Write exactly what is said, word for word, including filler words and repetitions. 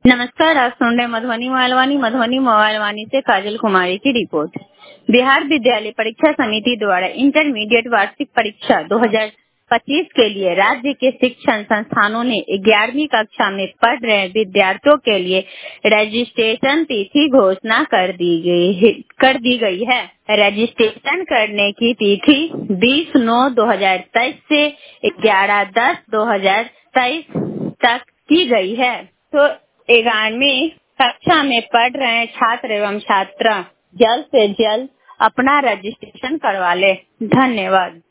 नमस्कार, आप सुन रहे मधुबनी मोबाइल वाणी मधुबनी मोबाइल वाणी से काजल कुमारी की रिपोर्ट। बिहार विद्यालय परीक्षा समिति द्वारा इंटरमीडिएट वार्षिक परीक्षा दो हज़ार पच्चीस के लिए राज्य के शिक्षण संस्थानों ने ग्यारहवीं कक्षा में पढ़ रहे विद्यार्थियों के लिए रजिस्ट्रेशन तिथि घोषणा कर दी गई है कर दी गई है। रजिस्ट्रेशन करने की तिथि बीस नौ दो हजार तेईस से ग्यारह दस दो हजार तेईस तक की गई है। तो ग्यारहवीं कक्षा में पढ़ रहे छात्र एवं छात्रा जल्द से जल्द अपना रजिस्ट्रेशन करवा ले। धन्यवाद।